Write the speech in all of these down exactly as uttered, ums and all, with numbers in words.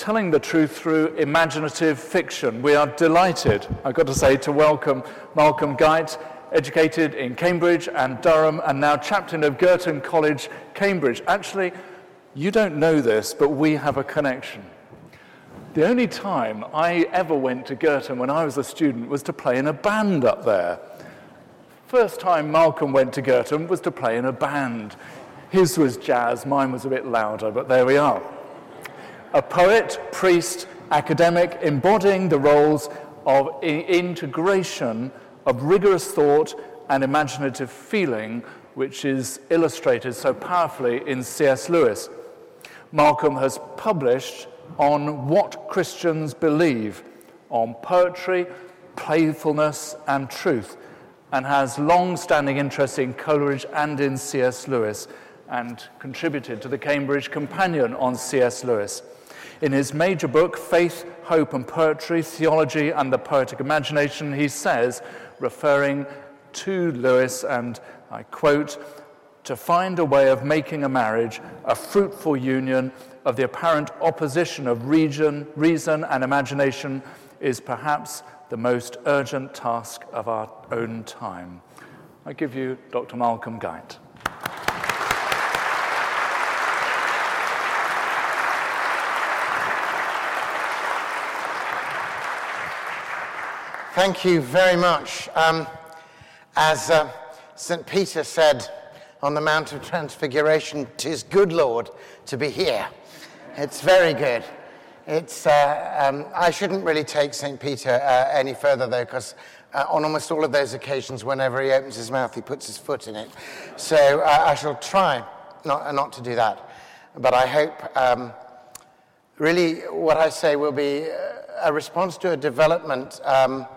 telling the truth through imaginative fiction. We are delighted, I've got to say, to welcome Malcolm Guite, educated in Cambridge and Durham, and now chaplain of Girton College, Cambridge. Actually, you don't know this, but we have a connection. The only time I ever went to Girton when I was a student was to play in a band up there. First time Malcolm went to Girton was to play in a band. His was jazz, mine was a bit louder, but there we are. A poet, priest, academic, embodying the roles of integration of rigorous thought and imaginative feeling, which is illustrated so powerfully in C S Lewis. Malcolm has published on what Christians believe, on poetry, playfulness, and truth, and has long-standing interest in Coleridge and in C S Lewis, and contributed to the Cambridge Companion on C S Lewis. In his major book, Faith, Hope and Poetry, Theology and the Poetic Imagination, he says, referring to Lewis, and I quote, "To find a way of making a marriage a fruitful union of the apparent opposition of reason, reason and imagination is perhaps the most urgent task of our own time." I give you Doctor Malcolm Guite. Thank you very much. Um, as uh, Saint Peter said on the Mount of Transfiguration, "'Tis good, Lord, to be here." It's very good. It's. Uh, um, I shouldn't really take Saint Peter uh, any further, though, because uh, on almost all of those occasions, whenever he opens his mouth, he puts his foot in it. So uh, I shall try not, not to do that. But I hope, um, really, what I say will be a response to a development, um,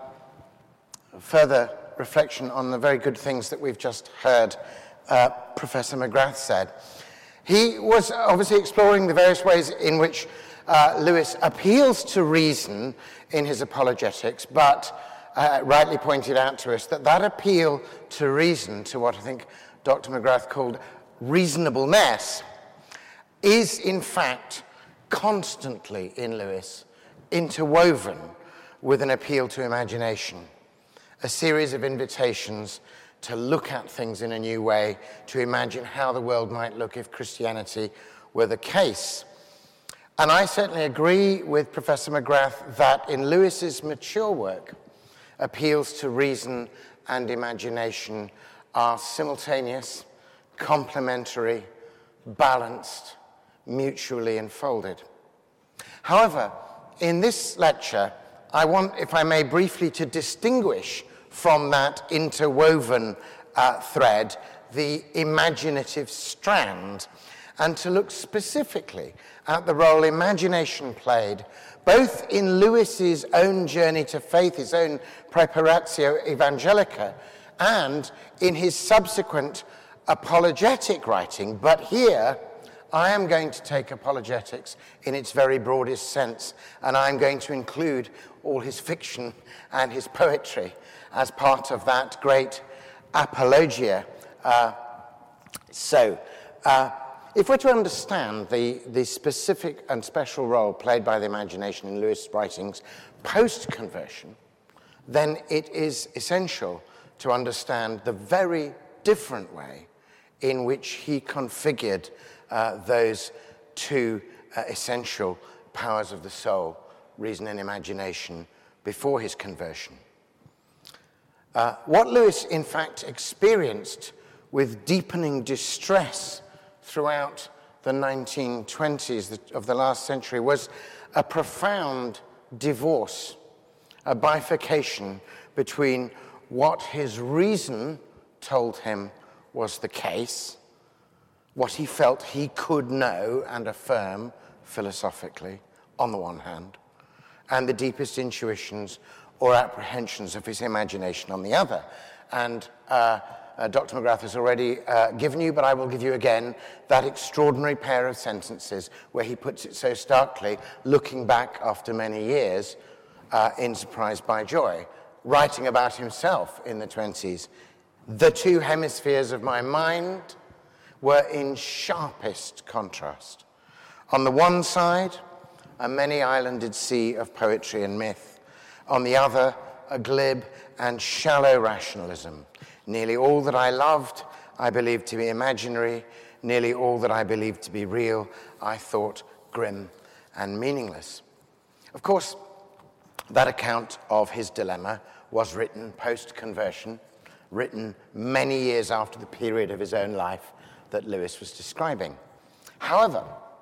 further reflection on the very good things that we've just heard uh, Professor McGrath said. He was obviously exploring the various ways in which uh, Lewis appeals to reason in his apologetics, but uh, rightly pointed out to us that that appeal to reason, to what I think Doctor McGrath called reasonableness, is in fact constantly in Lewis interwoven with an appeal to imagination, a series of invitations to look at things in a new way, to imagine how the world might look if Christianity were the case. And I certainly agree with Professor McGrath that in Lewis's mature work, appeals to reason and imagination are simultaneous, complementary, balanced, mutually enfolded. However, in this lecture, I want, if I may, briefly to distinguish from that interwoven uh, thread the imaginative strand, and to look specifically at the role imagination played both in Lewis's own journey to faith, his own Preparatio Evangelica, and in his subsequent apologetic writing. But here, I am going to take apologetics in its very broadest sense, and I'm going to include all his fiction and his poetry as part of that great apologia. Uh, so, uh, if we're to understand the, the specific and special role played by the imagination in Lewis' writings post-conversion, then it is essential to understand the very different way in which he configured uh, those two uh, essential powers of the soul, reason and imagination, before his conversion. Uh, what Lewis, in fact, experienced with deepening distress throughout the nineteen twenties of the last century was a profound divorce, a bifurcation between what his reason told him was the case, what he felt he could know and affirm philosophically, on the one hand, and the deepest intuitions or apprehensions of his imagination on the other. And uh, uh, Doctor McGrath has already uh, given you, but I will give you again, that extraordinary pair of sentences where he puts it so starkly, looking back after many years uh, in Surprised by Joy, writing about himself in the twenties. The two hemispheres of my mind were in sharpest contrast. On the one side, a many-islanded sea of poetry and myth. On the other, a glib and shallow rationalism. Nearly all that I loved, I believed to be imaginary. Nearly all that I believed to be real, I thought grim and meaningless. Of course, that account of his dilemma was written post-conversion, written many years after the period of his own life that Lewis was describing. However,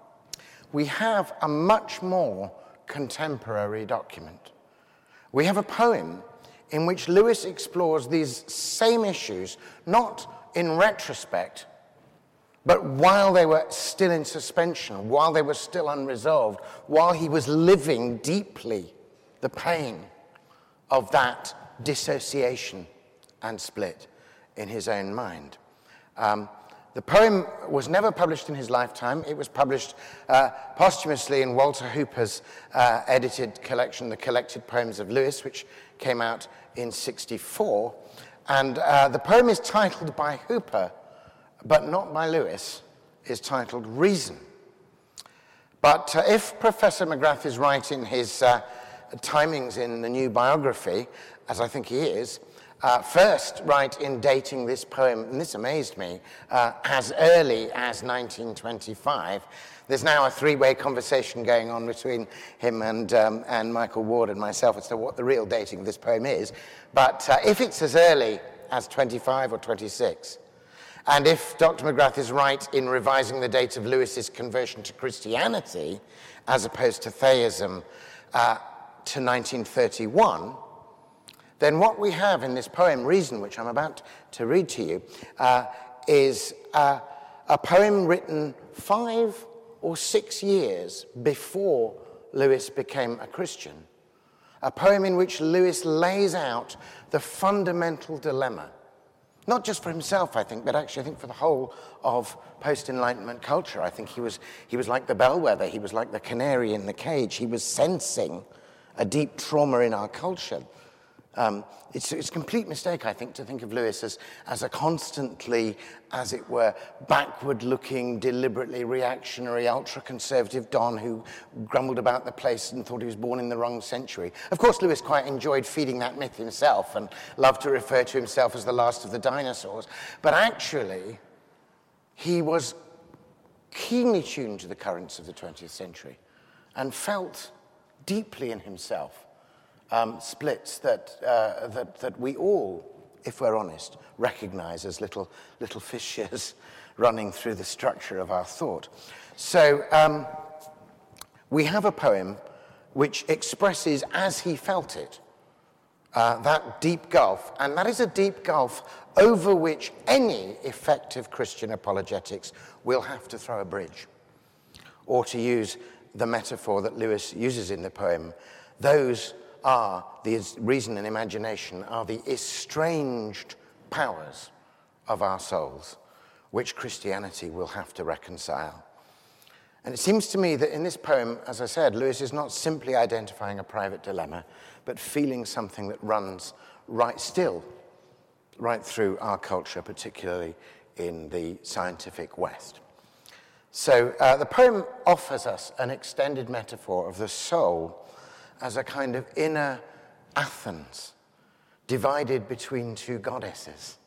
we have a much more contemporary document. We have a poem in which Lewis explores these same issues, not in retrospect, but while they were still in suspension, while they were still unresolved, while he was living deeply the pain of that dissociation and split in his own mind. Um, the poem was never published in his lifetime. It was published uh, posthumously in Walter Hooper's uh, edited collection, The Collected Poems of Lewis, which came out in sixty-four. And uh, the poem is titled by Hooper, but not by Lewis, is titled Reason. But uh, if Professor McGrath is right in his uh, timings in the new biography, as I think he is, uh, first right in dating this poem, and this amazed me, uh, as early as nineteen twenty-five. There's now a three-way conversation going on between him and, um, and Michael Ward and myself as to what the real dating of this poem is. But uh, if it's as early as twenty-five or twenty-six, and if Doctor McGrath is right in revising the date of Lewis's conversion to Christianity, as opposed to theism, uh, to nineteen thirty-one, then what we have in this poem, Reason, which I'm about to read to you, uh, is uh, a poem written five or six years before Lewis became a Christian. A poem in which Lewis lays out the fundamental dilemma, not just for himself, I think, but actually I think for the whole of post-Enlightenment culture. I think he was, he was like the bellwether, he was like the canary in the cage. He was sensing a deep trauma in our culture. Um, it's, it's a complete mistake, I think, to think of Lewis as, as a constantly, as it were, backward-looking, deliberately reactionary, ultra-conservative Don who grumbled about the place and thought he was born in the wrong century. Of course, Lewis quite enjoyed feeding that myth himself and loved to refer to himself as the last of the dinosaurs. But actually, he was keenly tuned to the currents of the twentieth century and felt deeply in himself Um, splits that, uh, that, that we all, if we're honest, recognize as little, little fissures running through the structure of our thought. So um, we have a poem which expresses, as he felt it, uh, that deep gulf. And that is a deep gulf over which any effective Christian apologetics will have to throw a bridge. Or to use the metaphor that Lewis uses in the poem, those are, the reason and imagination are the estranged powers of our souls, which Christianity will have to reconcile. And it seems to me that in this poem, as I said, Lewis is not simply identifying a private dilemma, but feeling something that runs right still, right through our culture, particularly in the scientific West. So uh, the poem offers us an extended metaphor of the soul as a kind of inner Athens, divided between two goddesses,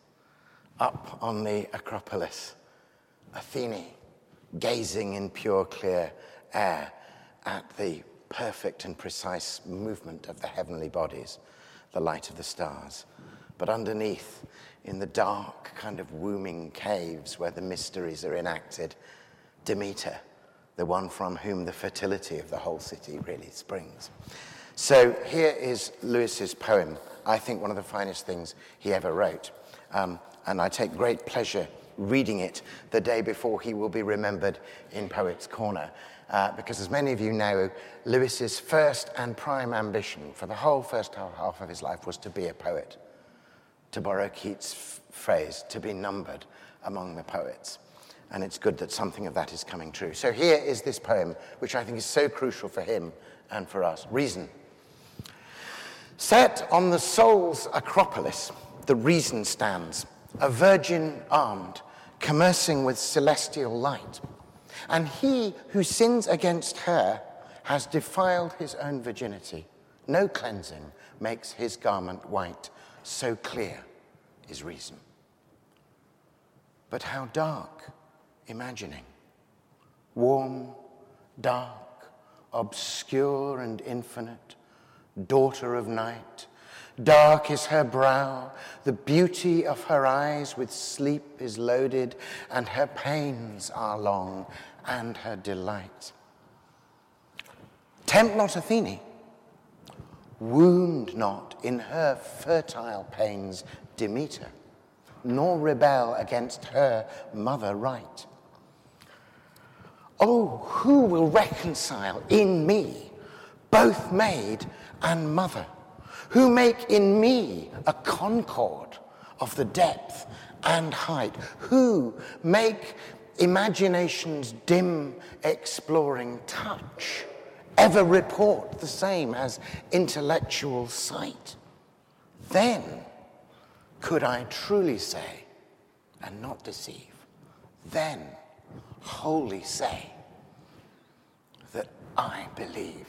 up on the Acropolis, Athene, gazing in pure, clear air at the perfect and precise movement of the heavenly bodies, the light of the stars. But underneath, in the dark, kind of wombing caves where the mysteries are enacted, Demeter, the one from whom the fertility of the whole city really springs. So here is Lewis's poem, I think one of the finest things he ever wrote. Um, and I take great pleasure reading it the day before he will be remembered in Poets' Corner. Uh, because as many of you know, Lewis's first and prime ambition for the whole first half of his life was to be a poet. To borrow Keats' f- phrase, to be numbered among the poets. And it's good that something of that is coming true. So here is this poem, which I think is so crucial for him and for us. Reason. Set on the soul's acropolis, the reason stands, a virgin armed, commercing with celestial light. And he who sins against her has defiled his own virginity. No cleansing makes his garment white. So clear is reason. But how dark imagining. Warm, dark, obscure and infinite, daughter of night. Dark is her brow, the beauty of her eyes with sleep is loaded, and her pains are long, and her delight. Tempt not Athene, wound not in her fertile pains Demeter, nor rebel against her mother right. Oh, who will reconcile in me both maid and mother? Who make in me a concord of the depth and height? Who make imagination's dim exploring touch ever report the same as intellectual sight? Then could I truly say, and not deceive, then wholly say that I believe.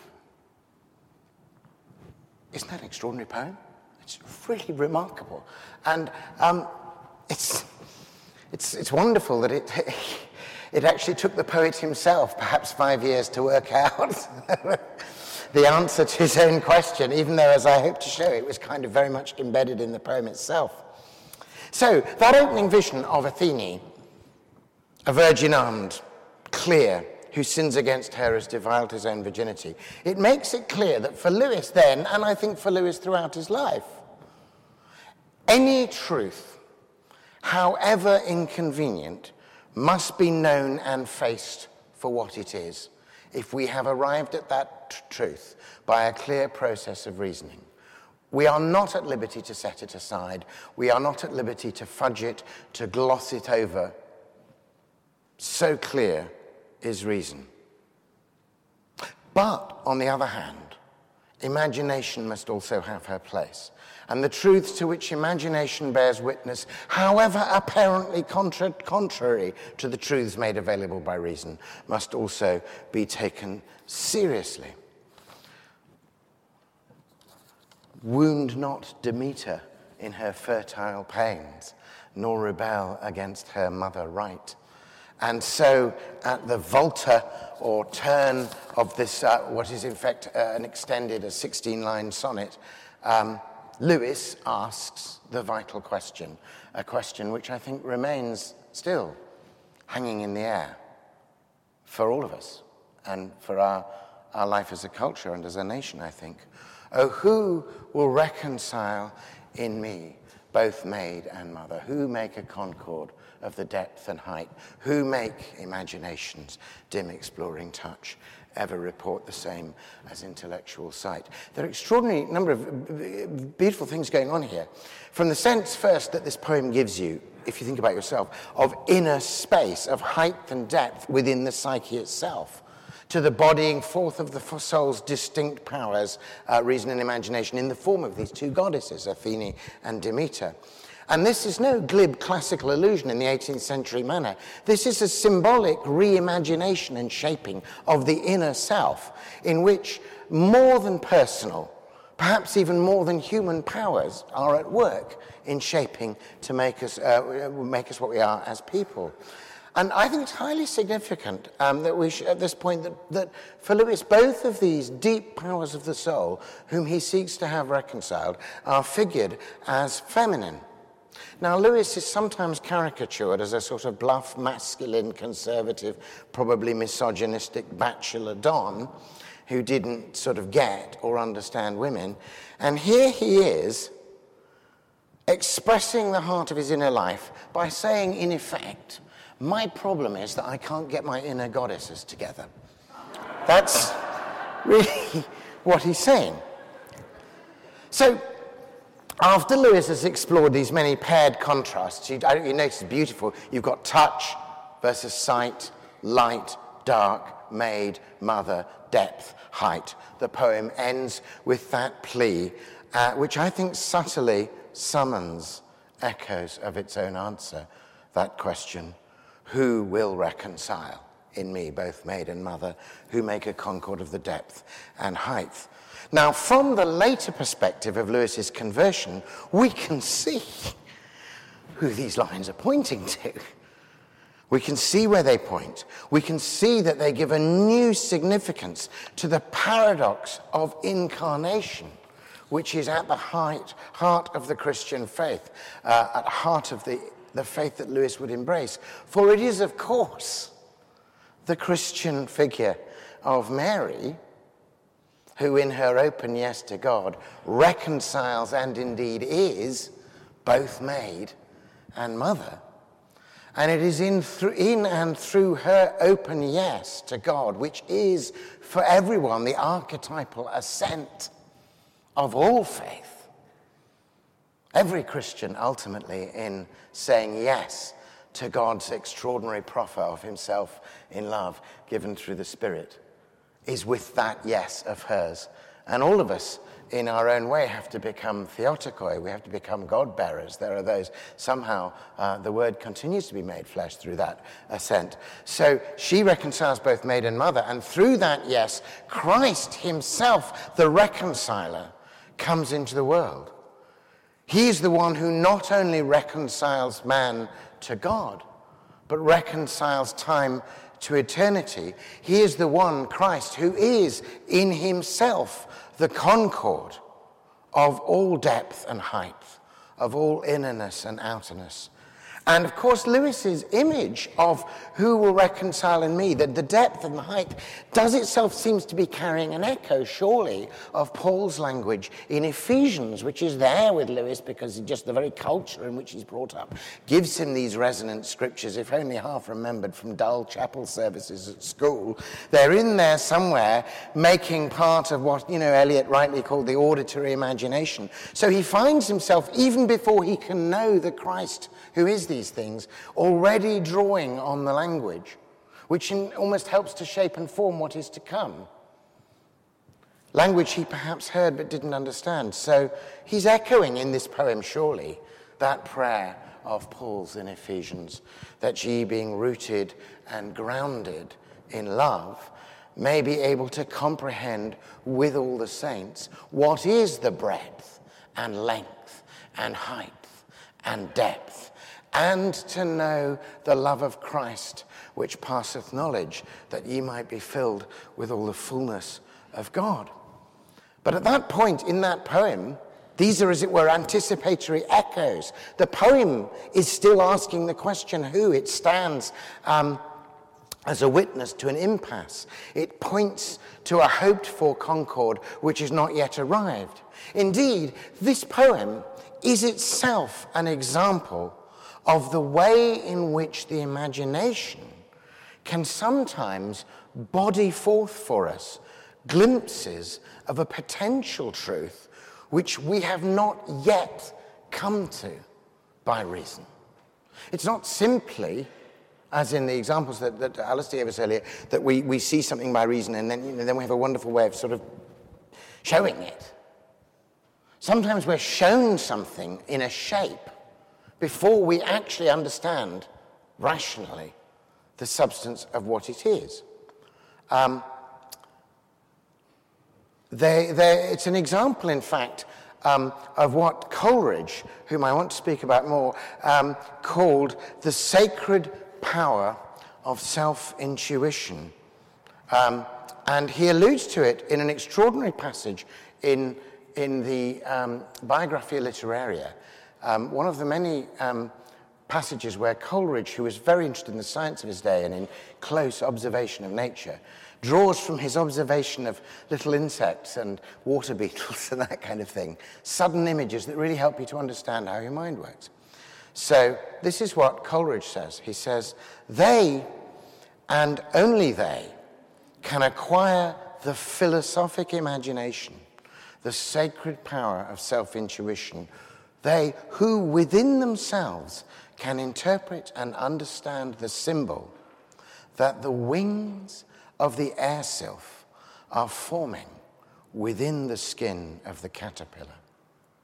Isn't that an extraordinary poem? It's really remarkable. And um, it's, it's, it's wonderful that it, it actually took the poet himself perhaps five years to work out the answer to his own question, even though, as I hope to show, it was kind of very much embedded in the poem itself. So, that opening vision of Athene, a virgin-armed, clear, who sins against her has defiled his own virginity. It makes it clear that for Lewis then, and I think for Lewis throughout his life, any truth, however inconvenient, must be known and faced for what it is, if we have arrived at that t- truth by a clear process of reasoning. We are not at liberty to set it aside. We are not at liberty to fudge it, to gloss it over. So clear is reason. But, on the other hand, imagination must also have her place. And the truths to which imagination bears witness, however apparently contra- contrary to the truths made available by reason, must also be taken seriously. Wound not Demeter in her fertile pains, nor rebel against her mother right. And so at the volta or turn of this, uh, what is in fact uh, an extended, a sixteen-line sonnet, um, Lewis asks the vital question, a question which I think remains still hanging in the air for all of us and for our, our life as a culture and as a nation, I think. Oh, who will reconcile in me both maid and mother? Who make a concord of the depth and height? Who make imagination's dim exploring touch ever report the same as intellectual sight? There are an extraordinary number of beautiful things going on here. From the sense, first, that this poem gives you, if you think about yourself, of inner space, of height and depth within the psyche itself, to the bodying forth of the soul's distinct powers, uh, reason and imagination, in the form of these two goddesses, Athene and Demeter. And this is no glib classical allusion in the eighteenth century manner. This is a symbolic reimagination and shaping of the inner self, in which more than personal, perhaps even more than human powers are at work in shaping to make us, uh, make us what we are as people. And I think it's highly significant um, that we, sh- at this point, that, that for Lewis, both of these deep powers of the soul, whom he seeks to have reconciled, are figured as feminine. Now, Lewis is sometimes caricatured as a sort of bluff, masculine, conservative, probably misogynistic bachelor don who didn't sort of get or understand women. And here he is expressing the heart of his inner life by saying, in effect, my problem is that I can't get my inner goddesses together. That's really what he's saying. So, after Lewis has explored these many paired contrasts, you, you notice it's beautiful. You've got touch versus sight, light, dark, maid, mother, depth, height. The poem ends with that plea, uh, which I think subtly summons echoes of its own answer, that question, who will reconcile in me, both maid and mother, who make a concord of the depth and height. Now, from the later perspective of Lewis's conversion, we can see who these lines are pointing to. We can see where they point. We can see that they give a new significance to the paradox of incarnation, which is at the heart, heart of the Christian faith, uh, at the heart of the, the faith that Lewis would embrace. For it is, of course, the Christian figure of Mary, who in her open yes to God reconciles and indeed is both maid and mother. And it is in, through, in and through her open yes to God, which is for everyone the archetypal assent of all faith. Every Christian ultimately in saying yes to God's extraordinary proffer of himself in love given through the Spirit is with that yes of hers. And all of us in our own way have to become theotokoi. We have to become God-bearers. There are those, somehow uh, the word continues to be made flesh through that assent. So she reconciles both maid and mother, and through that yes, Christ himself, the reconciler, comes into the world. He is the one who not only reconciles man to God, but reconciles time to eternity. He is the one, Christ, who is in himself the concord of all depth and height, of all innerness and outerness. And of course, Lewis's image of who will reconcile in me, that the depth and the height, does itself seems to be carrying an echo, surely, of Paul's language in Ephesians, which is there with Lewis because just the very culture in which he's brought up gives him these resonant scriptures, if only half remembered from dull chapel services at school. They're in there somewhere, making part of what, you know, Eliot rightly called the auditory imagination. So he finds himself, even before he can know the Christ who is these things, already drawing on the language, which in, almost helps to shape and form what is to come. Language he perhaps heard but didn't understand. So he's echoing in this poem, surely, that prayer of Paul's in Ephesians, that ye, being rooted and grounded in love, may be able to comprehend with all the saints what is the breadth and length and height and depth, and to know the love of Christ, which passeth knowledge, that ye might be filled with all the fullness of God. But at that point in that poem, these are, as it were, anticipatory echoes. The poem is still asking the question who. It stands um, as a witness to an impasse. It points to a hoped-for concord which is not yet arrived. Indeed, this poem is itself an example of the way in which the imagination can sometimes body forth for us glimpses of a potential truth which we have not yet come to by reason. It's not simply, as in the examples that, that Alistair gave us earlier, that we, we see something by reason and then, you know, then we have a wonderful way of sort of showing it. Sometimes we're shown something in a shape before we actually understand rationally the substance of what it is. Um, they, they, it's an example, in fact, um, of what Coleridge, whom I want to speak about more, um, called the sacred power of self-intuition. Um, and he alludes to it in an extraordinary passage in, in the um, Biographia Literaria, Um, one of the many um, passages where Coleridge, who was very interested in the science of his day and in close observation of nature, draws from his observation of little insects and water beetles and that kind of thing, sudden images that really help you to understand how your mind works. So this is what Coleridge says. He says, they, and only they, can acquire the philosophic imagination, the sacred power of self-intuition, they who within themselves can interpret and understand the symbol that the wings of the air sylph are forming within the skin of the caterpillar.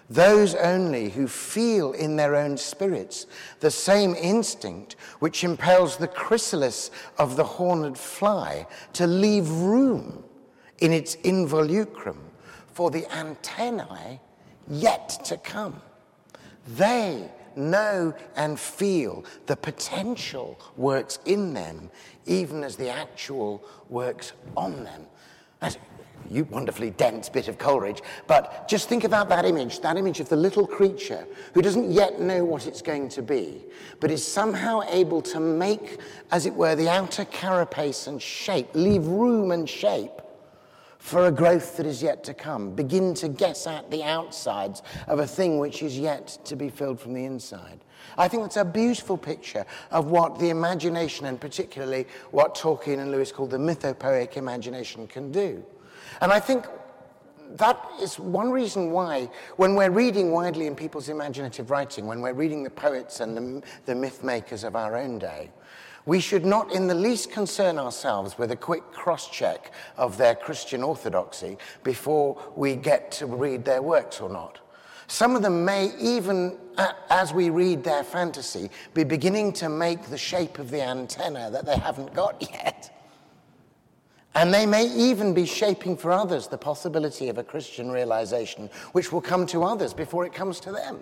Those only who feel in their own spirits the same instinct which impels the chrysalis of the horned fly to leave room in its involucrum for the antennae yet to come. They know and feel the potential works in them, even as the actual works on them. That's you wonderfully dense bit of Coleridge, but just think about that image, that image of the little creature who doesn't yet know what it's going to be, but is somehow able to make, as it were, the outer carapace and shape, leave room and shape for a growth that is yet to come, begin to guess at the outsides of a thing which is yet to be filled from the inside. I think that's a beautiful picture of what the imagination, and particularly what Tolkien and Lewis called the mythopoeic imagination, can do. And I think that is one reason why, when we're reading widely in people's imaginative writing, when we're reading the poets and the, the myth makers of our own day, we should not in the least concern ourselves with a quick cross-check of their Christian orthodoxy before we get to read their works or not. Some of them may even, as we read their fantasy, be beginning to make the shape of the antenna that they haven't got yet. And they may even be shaping for others the possibility of a Christian realization which will come to others before it comes to them.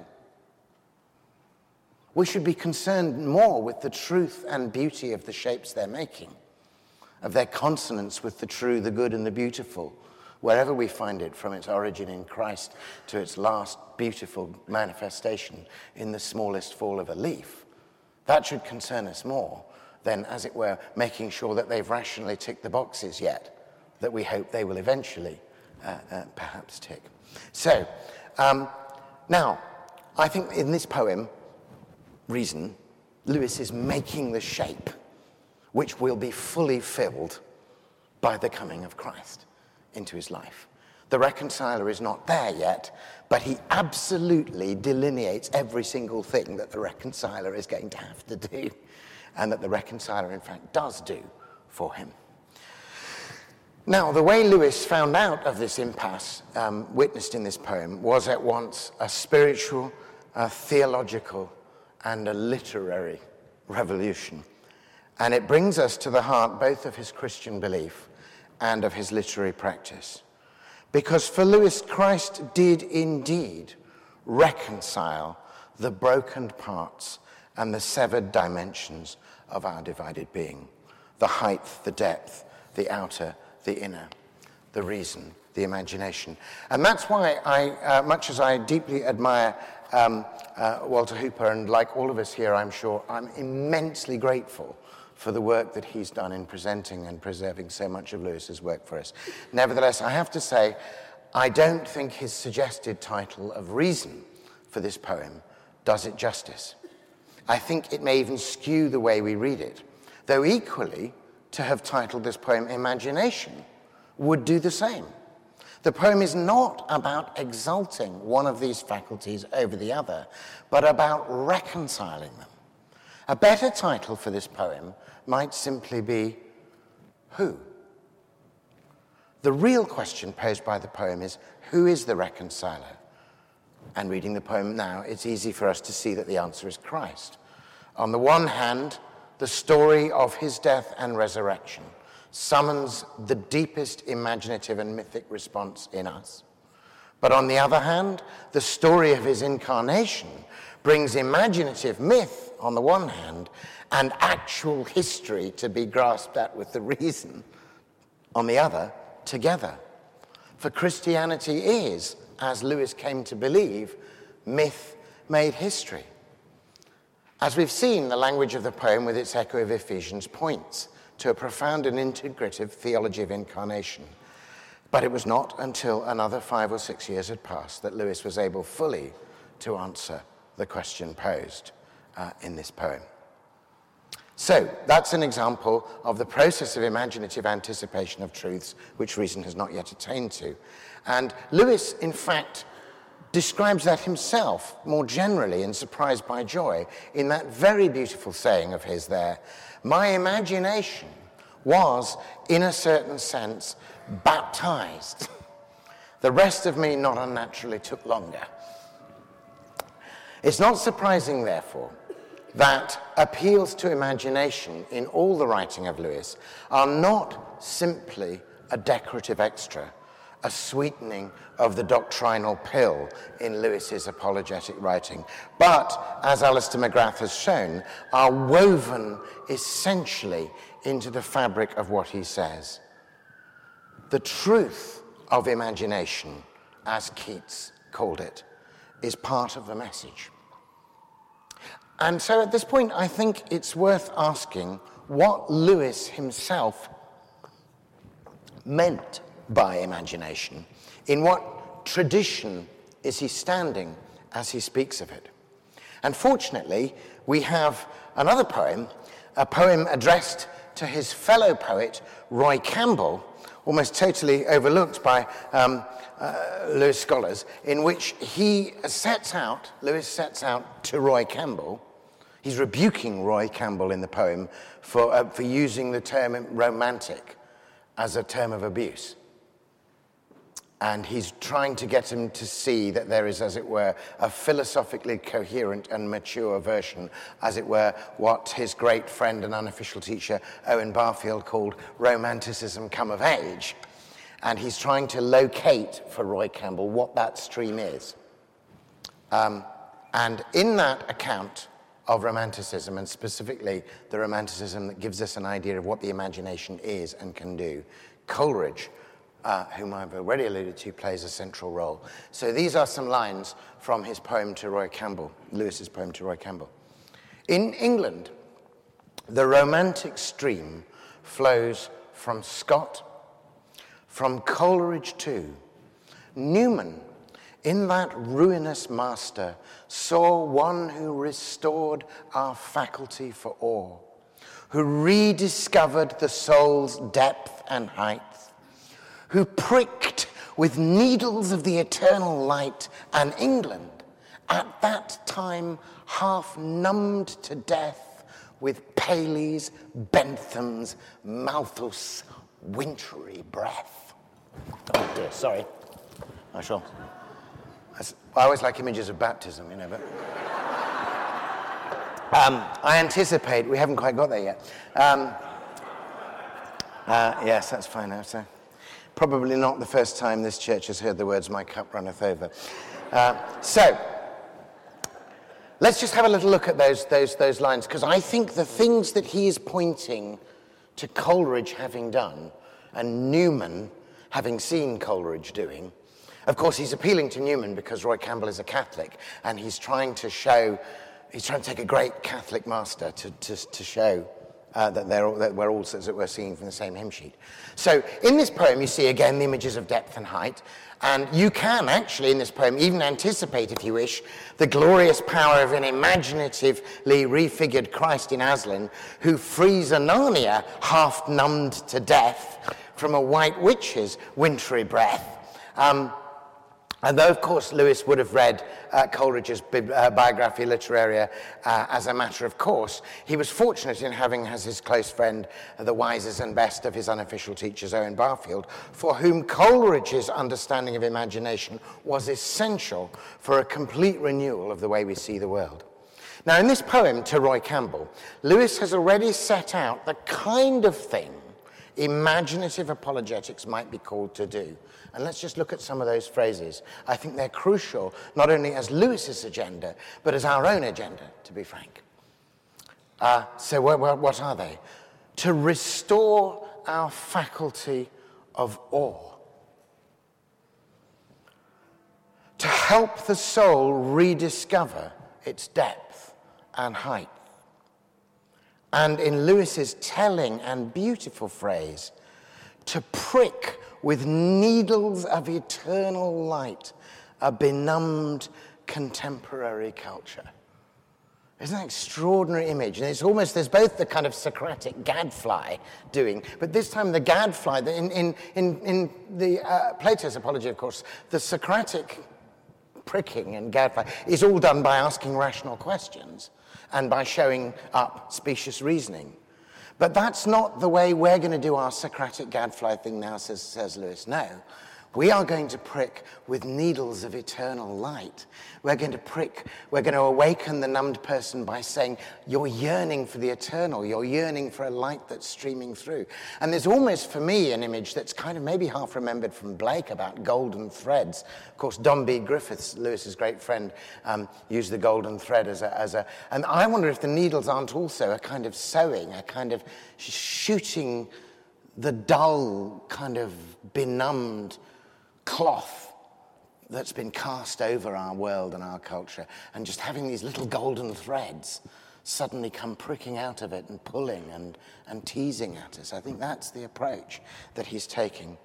We should be concerned more with the truth and beauty of the shapes they're making, of their consonance with the true, the good, and the beautiful, wherever we find it, from its origin in Christ to its last beautiful manifestation in the smallest fall of a leaf. That should concern us more than, as it were, making sure that they've rationally ticked the boxes yet, that we hope they will eventually uh, uh, perhaps tick. So, um, now, I think in this poem, Reason, Lewis is making the shape which will be fully filled by the coming of Christ into his life. The reconciler is not there yet, but he absolutely delineates every single thing that the reconciler is going to have to do, and that the reconciler, in fact, does do for him. Now, the way Lewis found out of this impasse, um, witnessed in this poem, was at once a spiritual, a theological, and a literary revolution. And it brings us to the heart both of his Christian belief and of his literary practice. Because for Lewis, Christ did indeed reconcile the broken parts and the severed dimensions of our divided being. The height, the depth, the outer, the inner, the reason, the imagination. And that's why I, uh, much as I deeply admire um, uh, Walter Hooper, and like all of us here, I'm sure, I'm immensely grateful for the work that he's done in presenting and preserving so much of Lewis's work for us. Nevertheless, I have to say, I don't think his suggested title of Reason for this poem does it justice. I think it may even skew the way we read it, though equally, to have titled this poem Imagination would do the same. The poem is not about exalting one of these faculties over the other, but about reconciling them. A better title for this poem might simply be, Who? The real question posed by the poem is, who is the reconciler? And reading the poem now, it's easy for us to see that the answer is Christ. On the one hand, the story of his death and resurrection summons the deepest imaginative and mythic response in us. But on the other hand, the story of his incarnation brings imaginative myth on the one hand and actual history to be grasped at with the reason on the other together. For Christianity is, as Lewis came to believe, myth made history. As we've seen, the language of the poem with its echo of Ephesians points to a profound and integrative theology of incarnation. But it was not until another five or six years had passed that Lewis was able fully to answer the question posed uh, in this poem. So that's an example of the process of imaginative anticipation of truths which reason has not yet attained to. And Lewis, in fact, describes that himself more generally in Surprised by Joy, in that very beautiful saying of his there, my imagination was, in a certain sense, baptized. The rest of me not unnaturally took longer. It's not surprising, therefore, that appeals to imagination in all the writing of Lewis are not simply a decorative extra, a sweetening of the doctrinal pill in Lewis's apologetic writing, but, as Alistair McGrath has shown, are woven essentially into the fabric of what he says. The truth of imagination, as Keats called it, is part of the message. And so at this point, I think it's worth asking what Lewis himself meant by imagination. In what tradition is he standing as he speaks of it? And fortunately, we have another poem, a poem addressed to his fellow poet, Roy Campbell, almost totally overlooked by um, uh, Lewis scholars, in which he sets out, Lewis sets out to Roy Campbell. He's rebuking Roy Campbell in the poem for, uh, for using the term romantic as a term of abuse. And he's trying to get him to see that there is, as it were, a philosophically coherent and mature version, as it were, what his great friend and unofficial teacher, Owen Barfield, called romanticism come of age. And he's trying to locate for Roy Campbell what that stream is. Um, and in that account of romanticism, and specifically the romanticism that gives us an idea of what the imagination is and can do, Coleridge, Uh, whom I've already alluded to, plays a central role. So these are some lines from his poem to Roy Campbell, Lewis's poem to Roy Campbell. In England, the romantic stream flows from Scott, from Coleridge too. Newman, in that ruinous master, saw one who restored our faculty for awe, who rediscovered the soul's depth and height, who pricked with needles of the eternal light, and England, at that time half numbed to death with Paley's, Bentham's, Malthus' wintry breath. Oh dear, sorry. I shall. I always like images of baptism, you know, but... Um, I anticipate, we haven't quite got there yet. Um, uh, yes, that's fine now, so... Probably not the first time this church has heard the words, "My cup runneth over." Uh, so, let's just have a little look at those, those, those lines, because I think the things that he is pointing to Coleridge having done, and Newman having seen Coleridge doing, of course, he's appealing to Newman because Roy Campbell is a Catholic, and he's trying to show, he's trying to take a great Catholic master to, to, to show Uh, that, they're all, that we're all, as it were, singing from the same hymn sheet. So in this poem, you see, again, the images of depth and height. And you can actually, in this poem, even anticipate, if you wish, the glorious power of an imaginatively refigured Christ in Aslan, who frees a Narnia half numbed to death from a white witch's wintry breath. Um, And though, of course, Lewis would have read uh, Coleridge's bi- uh, Biographia Literaria uh, as a matter of course, he was fortunate in having as his close friend uh, the wisest and best of his unofficial teachers, Owen Barfield, for whom Coleridge's understanding of imagination was essential for a complete renewal of the way we see the world. Now, in this poem to Roy Campbell, Lewis has already set out the kind of thing imaginative apologetics might be called to do. And let's just look at some of those phrases. I think they're crucial, not only as Lewis's agenda, but as our own agenda, to be frank. Uh, so what, what are they? To restore our faculty of awe. To help the soul rediscover its depth and height. And in Lewis's telling and beautiful phrase, to prick with needles of eternal light a benumbed contemporary culture. Isn't that an extraordinary image? And it's almost, there's both the kind of Socratic gadfly doing, but this time the gadfly, in, in, in, in the uh, Plato's Apology, of course, the Socratic pricking and gadfly is all done by asking rational questions and by showing up specious reasoning. But that's not the way we're going to do our Socratic gadfly thing now, says, says Lewis. No. We are going to prick with needles of eternal light. We're going to prick, we're going to awaken the numbed person by saying, you're yearning for the eternal, you're yearning for a light that's streaming through. And there's almost, for me, an image that's kind of maybe half remembered from Blake about golden threads. Of course, Don B. Griffiths, Lewis's great friend, um, used the golden thread as a, as a, and I wonder if the needles aren't also a kind of sewing, a kind of shooting the dull, kind of benumbed cloth that's been cast over our world and our culture, and just having these little golden threads suddenly come pricking out of it and pulling and, and teasing at us. I think that's the approach that he's taking.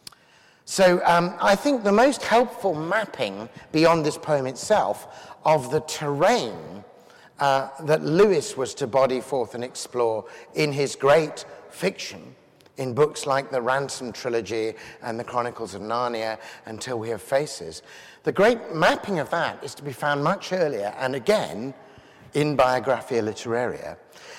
So um, I think the most helpful mapping beyond this poem itself of the terrain uh, that Lewis was to body forth and explore in his great fiction, in books like the Ransom trilogy and the Chronicles of Narnia, Until We Have Faces. The great mapping of that is to be found much earlier, and again, in Biographia Literaria,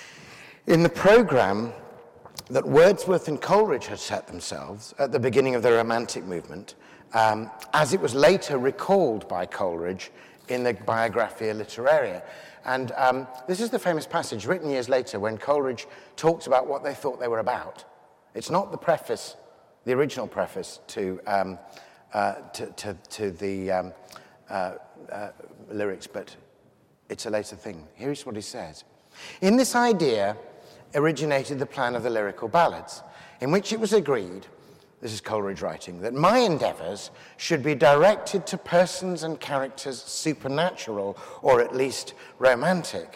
in the programme that Wordsworth and Coleridge had set themselves at the beginning of the Romantic movement, um, as it was later recalled by Coleridge in the Biographia Literaria. And um, this is the famous passage written years later when Coleridge talks about what they thought they were about. It's not the preface, the original preface to um, uh, to, to, to the um, uh, uh, lyrics, but it's a later thing. Here's what he says. In this idea originated the plan of the lyrical ballads, in which it was agreed, this is Coleridge writing, that my endeavours should be directed to persons and characters supernatural, or at least romantic,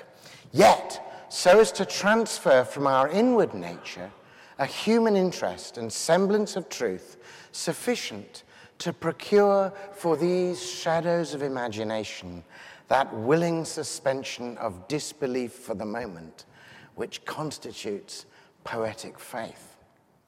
yet so as to transfer from our inward nature a human interest and semblance of truth sufficient to procure for these shadows of imagination that willing suspension of disbelief for the moment which constitutes poetic faith.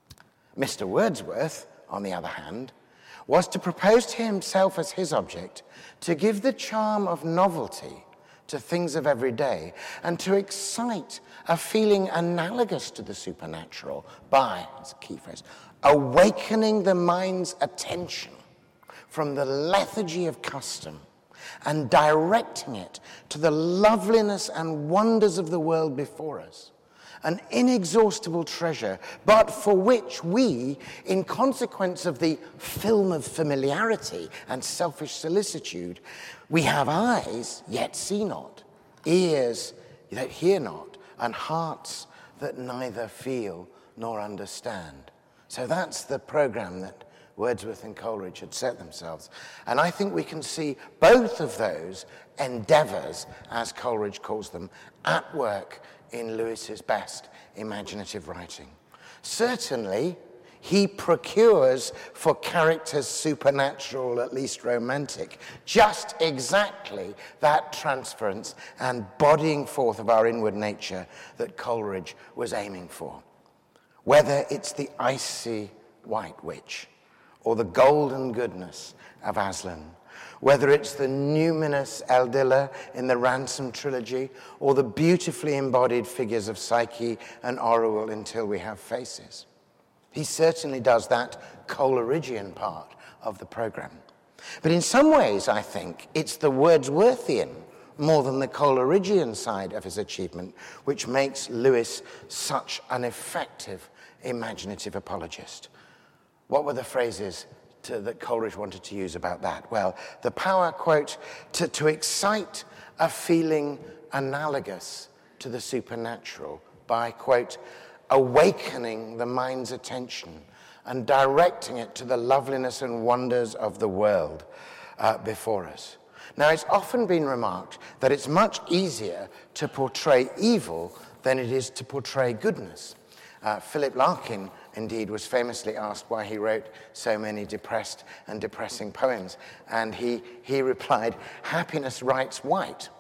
Mister Wordsworth, on the other hand, was to propose to himself as his object to give the charm of novelty to things of every day, and to excite a feeling analogous to the supernatural by, that's a key phrase, awakening the mind's attention from the lethargy of custom and directing it to the loveliness and wonders of the world before us. An inexhaustible treasure, but for which we, in consequence of the film of familiarity and selfish solicitude, we have eyes, yet see not, ears that hear not, and hearts that neither feel nor understand. So that's the program that Wordsworth and Coleridge had set themselves. And I think we can see both of those endeavours, as Coleridge calls them, at work in Lewis's best imaginative writing. Certainly, he procures for characters supernatural, at least romantic, just exactly that transference and bodying forth of our inward nature that Coleridge was aiming for. Whether it's the icy white witch or the golden goodness of Aslan, whether it's the numinous Eldilla in the Ransom trilogy or the beautifully embodied figures of Psyche and Orual Until We Have Faces. He certainly does that Coleridgean part of the program. But in some ways, I think, it's the Wordsworthian more than the Coleridgean side of his achievement which makes Lewis such an effective imaginative apologist. What were the phrases to, that Coleridge wanted to use about that? Well, the power, quote, to, to excite a feeling analogous to the supernatural by, quote, awakening the mind's attention and directing it to the loveliness and wonders of the world uh, before us. Now, it's often been remarked that it's much easier to portray evil than it is to portray goodness. Uh, Philip Larkin, indeed, was famously asked why he wrote so many depressed and depressing poems, and he, he replied, "Happiness writes white,"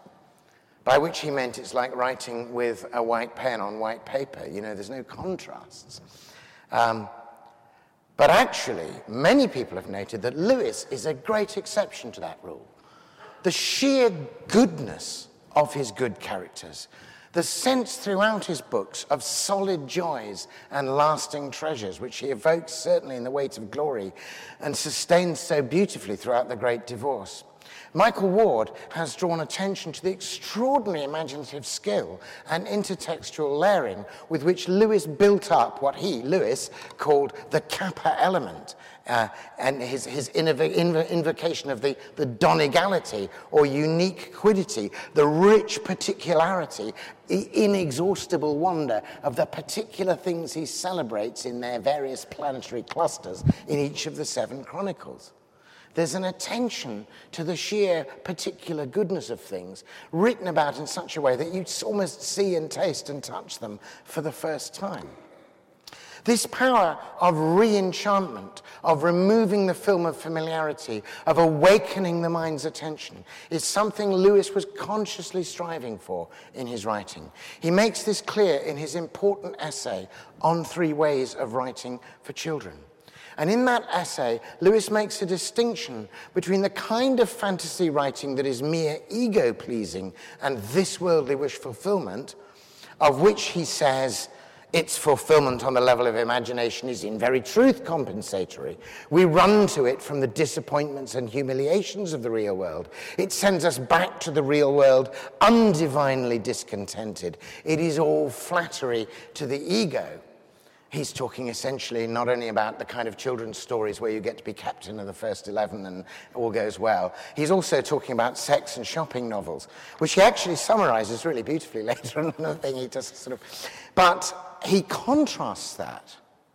by which he meant it's like writing with a white pen on white paper. You know, there's no contrasts. Um, but actually, many people have noted that Lewis is a great exception to that rule. The sheer goodness of his good characters The sense throughout his books of solid joys and lasting treasures, which he evokes certainly in The Weight of Glory and sustains so beautifully throughout The Great Divorce. Michael Ward has drawn attention to the extraordinary imaginative skill and intertextual layering with which Lewis built up what he, Lewis, called the kappa element, uh, and his, his invo- invo- invocation of the, the Donegality, or unique quiddity, the rich particularity, the inexhaustible wonder of the particular things he celebrates in their various planetary clusters in each of the seven chronicles. There's an attention to the sheer particular goodness of things written about in such a way that you almost see and taste and touch them for the first time. This power of re-enchantment, of removing the film of familiarity, of awakening the mind's attention, is something Lewis was consciously striving for in his writing. He makes this clear in his important essay on three ways of writing for children. And in that essay, Lewis makes a distinction between the kind of fantasy writing that is mere ego-pleasing and this-worldly wish fulfillment, of which he says its fulfillment on the level of imagination is in very truth compensatory. We run to it from the disappointments and humiliations of the real world. It sends us back to the real world undivinely discontented. It is all flattery to the ego. He's talking essentially not only about the kind of children's stories where you get to be captain of the first eleven and all goes well. He's also talking about sex and shopping novels, which he actually summarizes really beautifully later on. Another thing he just sort of... But he contrasts that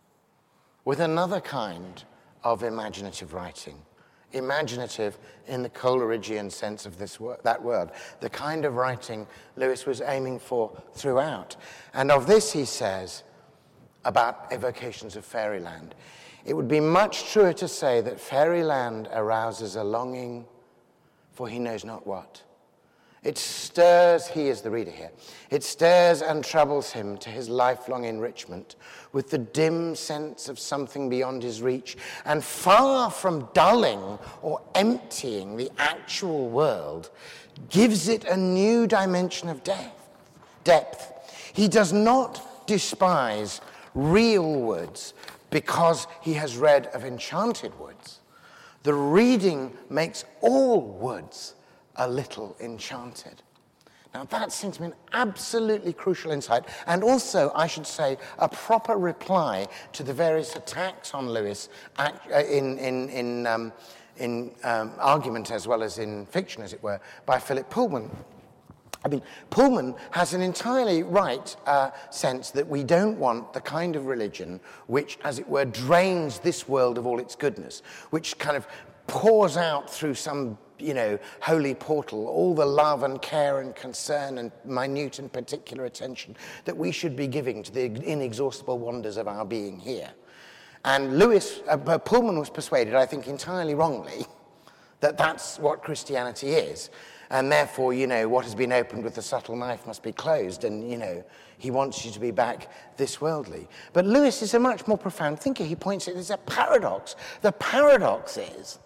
with another kind of imaginative writing. Imaginative in the Coleridgean sense of this wor- that word. The kind of writing Lewis was aiming for throughout. And of this he says, about evocations of fairyland, it would be much truer to say that fairyland arouses a longing for he knows not what. It stirs, he is the reader here, it stirs and troubles him to his lifelong enrichment with the dim sense of something beyond his reach, and far from dulling or emptying the actual world, gives it a new dimension of depth. depth. He does not despise real woods because he has read of enchanted woods. The reading makes all woods a little enchanted. Now that seems to be an absolutely crucial insight, and also, I should say, a proper reply to the various attacks on Lewis in, in, in, um, in um, argument as well as in fiction, as it were, by Philip Pullman. I mean, Pullman has an entirely right uh, sense that we don't want the kind of religion which, as it were, drains this world of all its goodness, which kind of pours out through some, you know, holy portal all the love and care and concern and minute and particular attention that we should be giving to the inexhaustible wonders of our being here. And Lewis, uh, Pullman was persuaded, I think entirely wrongly, that that's what Christianity is. And therefore, you know, what has been opened with the subtle knife must be closed. And, you know, he wants you to be back this worldly. But Lewis is a much more profound thinker. He points out there's a paradox. The paradox is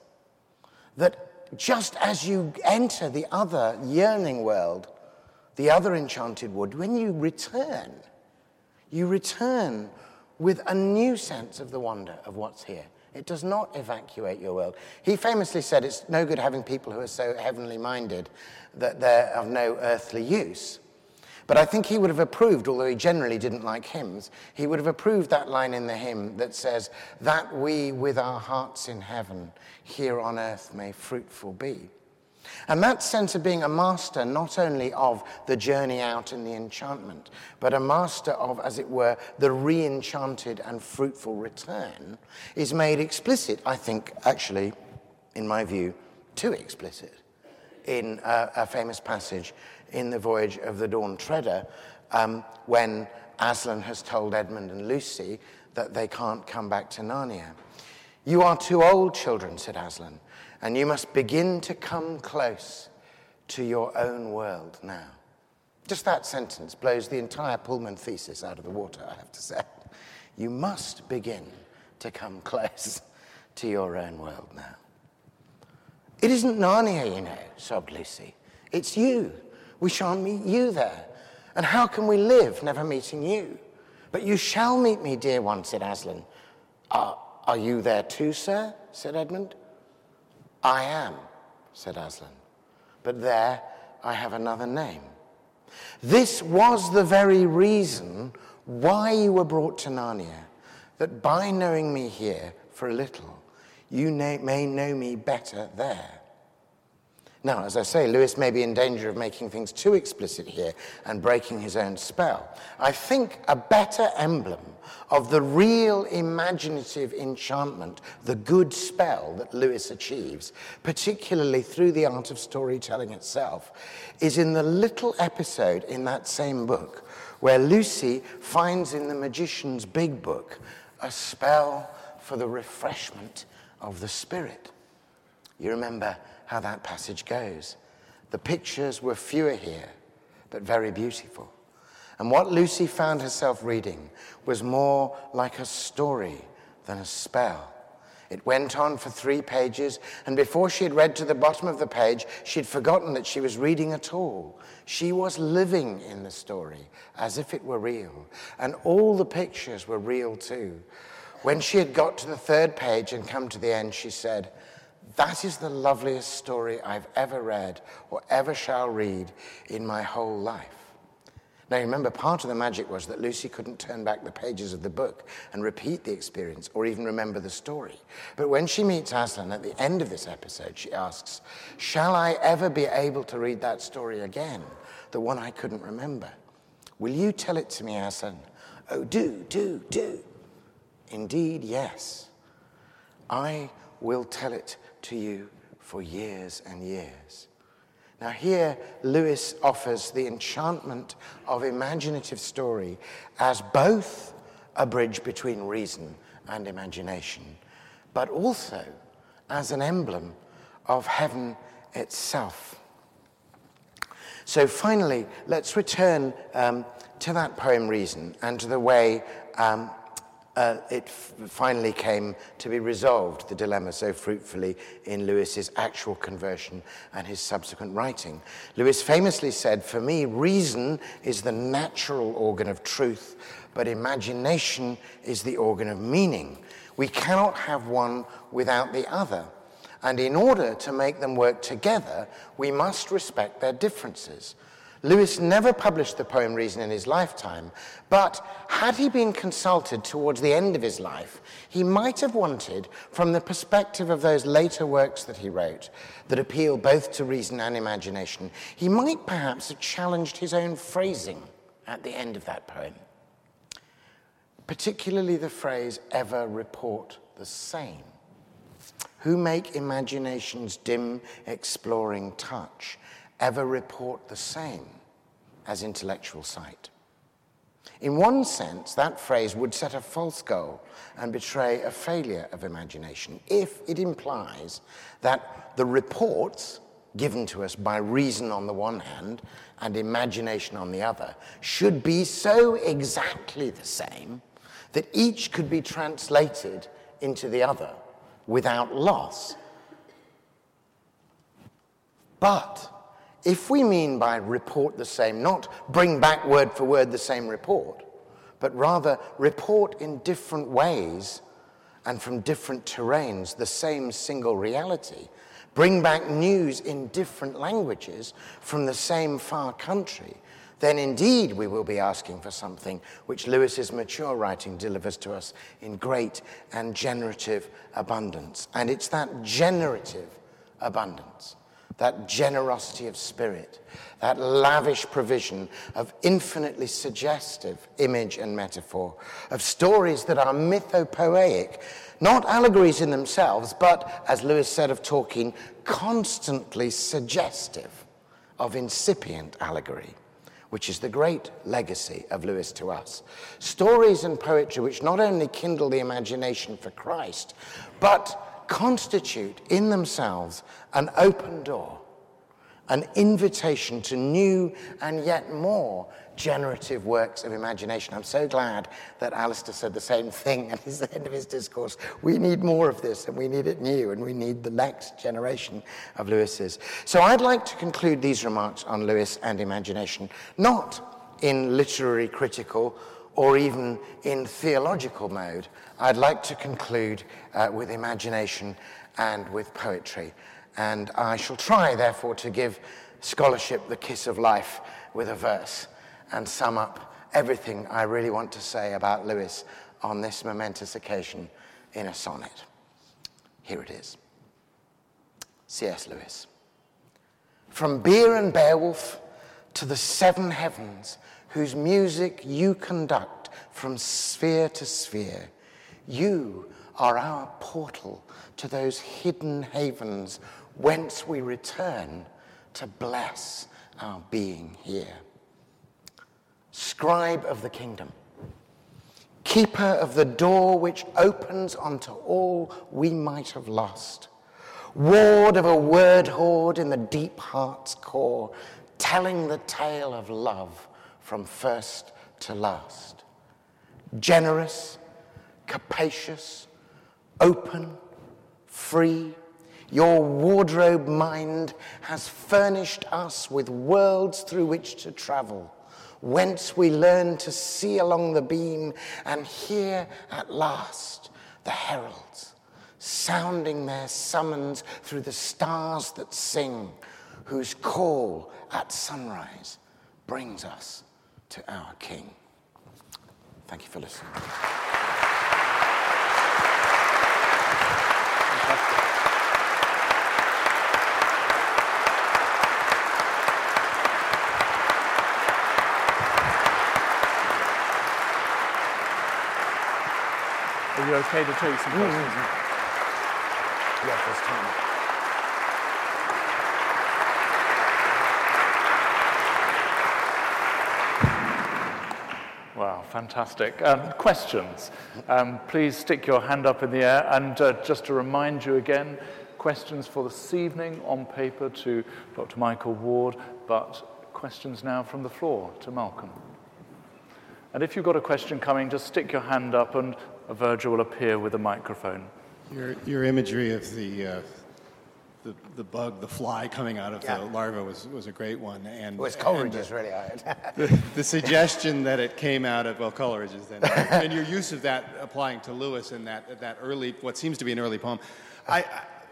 that just as you enter the other yearning world, the other enchanted wood, when you return, you return with a new sense of the wonder of what's here. It does not evacuate your world. He famously said it's no good having people who are so heavenly minded that they're of no earthly use. But I think he would have approved, although he generally didn't like hymns, he would have approved that line in the hymn that says, that we with our hearts in heaven here on earth may fruitful be. And that sense of being a master not only of the journey out and the enchantment, but a master of, as it were, the re-enchanted and fruitful return is made explicit, I think, actually, in my view, too explicit, in a, a famous passage in The Voyage of the Dawn Treader, um, when Aslan has told Edmund and Lucy that they can't come back to Narnia. You are too old, children, said Aslan, and you must begin to come close to your own world now. Just that sentence blows the entire Pullman thesis out of the water, I have to say. You must begin to come close to your own world now. It isn't Narnia, you know, sobbed Lucy. It's you. We shan't meet you there. And how can we live never meeting you? But you shall meet me, dear one, said Aslan. Are, are you there too, sir? Said Edmund. I am, said Aslan. But there I have another name. This was the very reason why you were brought to Narnia, that by knowing me here for a little, you may know me better there. Now, as I say, Lewis may be in danger of making things too explicit here and breaking his own spell. I think a better emblem of the real imaginative enchantment, the good spell that Lewis achieves, particularly through the art of storytelling itself, is in the little episode in that same book where Lucy finds in the magician's big book a spell for the refreshment of the spirit. You remember how that passage goes. The pictures were fewer here, but very beautiful. And what Lucy found herself reading was more like a story than a spell. It went on for three pages, and before she had read to the bottom of the page, she'd forgotten that she was reading at all. She was living in the story as if it were real, and all the pictures were real too. When she had got to the third page and come to the end, she said, "That is the loveliest story I've ever read or ever shall read in my whole life." Now, remember, part of the magic was that Lucy couldn't turn back the pages of the book and repeat the experience or even remember the story. But when she meets Aslan at the end of this episode, she asks, "Shall I ever be able to read that story again, the one I couldn't remember? Will you tell it to me, Aslan?" "Oh, do, do, do." "Indeed, yes. I will tell it to you for years and years." Now here, Lewis offers the enchantment of imaginative story as both a bridge between reason and imagination, but also as an emblem of heaven itself. So finally, let's return um, to that poem Reason and to the way um, Uh, it f- finally came to be resolved, the dilemma so fruitfully in Lewis's actual conversion and his subsequent writing. Lewis famously said, "For me, reason is the natural organ of truth, but imagination is the organ of meaning. We cannot have one without the other, and in order to make them work together, we must respect their differences." Lewis never published the poem Reason in his lifetime, but had he been consulted towards the end of his life, he might have wanted, from the perspective of those later works that he wrote, that appeal both to reason and imagination, he might perhaps have challenged his own phrasing at the end of that poem. Particularly the phrase, "ever report the same." Who make imagination's dim, exploring touch ever report the same as intellectual sight. In one sense, that phrase would set a false goal and betray a failure of imagination if it implies that the reports given to us by reason on the one hand and imagination on the other should be so exactly the same that each could be translated into the other without loss. But if we mean by report the same, not bring back word for word the same report, but rather report in different ways and from different terrains the same single reality, bring back news in different languages from the same far country, then indeed we will be asking for something which Lewis's mature writing delivers to us in great and generative abundance. And it's that generative abundance, that generosity of spirit, that lavish provision of infinitely suggestive image and metaphor, of stories that are mythopoeic, not allegories in themselves, but, as Lewis said of Tolkien, constantly suggestive of incipient allegory, which is the great legacy of Lewis to us. Stories and poetry which not only kindle the imagination for Christ, but constitute in themselves an open door, an invitation to new and yet more generative works of imagination. I'm so glad that Alistair said the same thing at the end of his discourse. We need more of this, and we need it new, and we need the next generation of Lewis's. So I'd like to conclude these remarks on Lewis and imagination, not in literary critical or even in theological mode, I'd like to conclude uh, with imagination and with poetry. And I shall try, therefore, to give scholarship the kiss of life with a verse and sum up everything I really want to say about Lewis on this momentous occasion in a sonnet. Here it is. C S Lewis. From Beer and Beowulf to the seven heavens, whose music you conduct from sphere to sphere, you are our portal to those hidden havens whence we return to bless our being here. Scribe of the kingdom, keeper of the door which opens onto all we might have lost, ward of a word hoard in the deep heart's core, telling the tale of love from first to last. Generous, capacious, open, free, your wardrobe mind has furnished us with worlds through which to travel, whence we learn to see along the beam and hear at last the heralds, sounding their summons through the stars that sing, whose call at sunrise brings us to our King. Thank you for listening. Are you okay to take some questions? Mm-hmm. Yes, there's time. Wow, fantastic. Um, questions. Um, please stick your hand up in the air. And uh, just to remind you again, questions for this evening on paper to Doctor Michael Ward, but questions now from the floor to Malcolm. And if you've got a question coming, just stick your hand up and a Virgil will appear with a microphone. Your, your imagery of the, uh, the the bug, the fly coming out of yeah. the larva was, was a great one. And it was Coleridge's, and, uh, really. I the, the suggestion that it came out of, well, Coleridge's then, and your use of that applying to Lewis in that, that early, what seems to be an early poem. I, I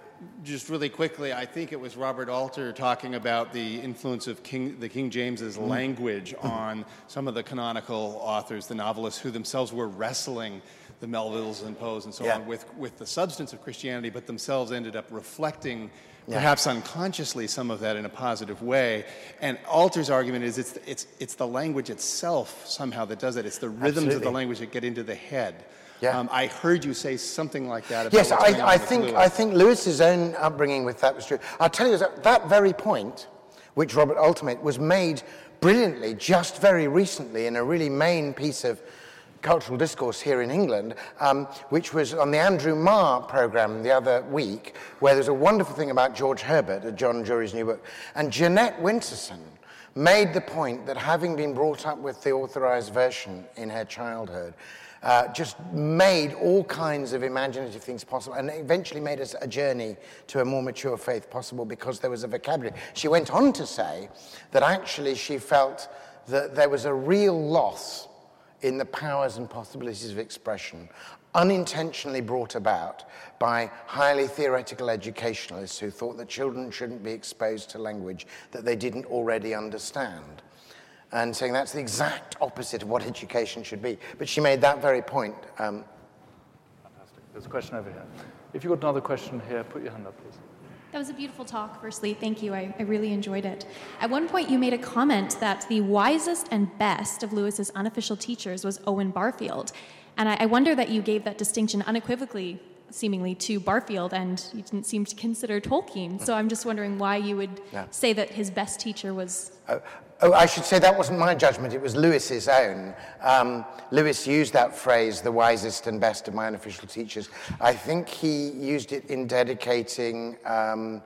just really quickly, I think it was Robert Alter talking about the influence of King, the King James's mm. language on some of the canonical authors, the novelists, who themselves were wrestling the Melvilles and Poes and so yeah. on with, with the substance of Christianity, but themselves ended up reflecting, yeah. perhaps unconsciously, some of that in a positive way. And Alter's argument is it's, it's, it's the language itself somehow that does it. It's the rhythms Absolutely. of the language that get into the head. Yeah. Um, I heard you say something like that about yes, what's going on I, I with think Lewis. I think Lewis's own upbringing with that was true. I'll tell you that, that very point, which Robert Alter made, was made brilliantly just very recently in a really main piece of cultural discourse here in England, um, which was on the Andrew Marr programme the other week, where there's a wonderful thing about George Herbert, John Jury's new book. And Jeanette Winterson made the point that having been brought up with the authorised version in her childhood, uh, just made all kinds of imaginative things possible and eventually made us a journey to a more mature faith possible because there was a vocabulary. She went on to say that actually she felt that there was a real loss in the powers and possibilities of expression, unintentionally brought about by highly theoretical educationalists who thought that children shouldn't be exposed to language that they didn't already understand. And saying that's the exact opposite of what education should be. But she made that very point. Um, Fantastic. There's a question over here. If you've got another question here, put your hand up, please. That was a beautiful talk, firstly. Thank you. I, I really enjoyed it. At one point, you made a comment that the wisest and best of Lewis's unofficial teachers was Owen Barfield. And I, I wonder that you gave that distinction unequivocally, seemingly, to Barfield, and you didn't seem to consider Tolkien. So I'm just wondering why you would yeah. say that his best teacher was... Uh, Oh, I should say that wasn't my judgment, it was Lewis's own. Um, Lewis used that phrase, the wisest and best of my unofficial teachers. I think he used it in dedicating um,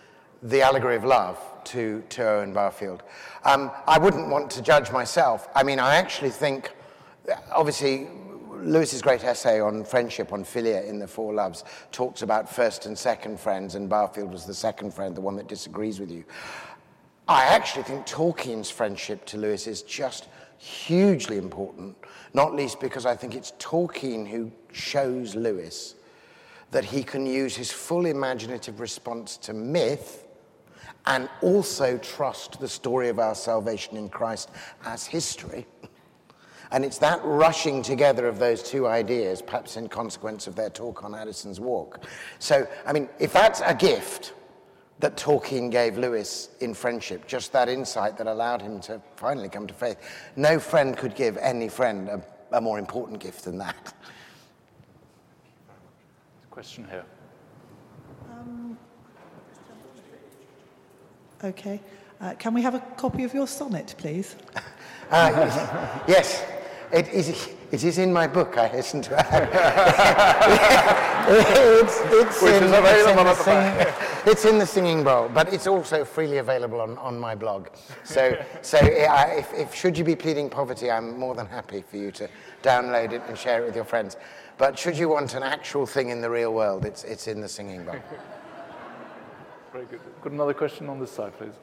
the Allegory of Love to, to Owen Barfield. Um, I wouldn't want to judge myself. I mean, I actually think, obviously, Lewis's great essay on friendship, on philia in the Four Loves, talks about first and second friends, and Barfield was the second friend, the one that disagrees with you. I actually think Tolkien's friendship to Lewis is just hugely important, not least because I think it's Tolkien who shows Lewis that he can use his full imaginative response to myth and also trust the story of our salvation in Christ as history. And it's that rushing together of those two ideas, perhaps in consequence of their talk on Addison's Walk. So, I mean, if that's a gift that Tolkien gave Lewis in friendship, just that insight that allowed him to finally come to faith, no friend could give any friend a, a more important gift than that. Question here. Um, okay. Uh, can we have a copy of your sonnet, please? uh, yes. It is, it is in my book, I hasten to add. it's, it's, Which in, is available it's, in at the singing, it's in the Singing Bowl, but it's also freely available on, on my blog. So, so I, if, if should you be pleading poverty, I'm more than happy for you to download it and share it with your friends. But should you want an actual thing in the real world, it's, it's in the Singing Bowl. Very good. Got another question on this side, please.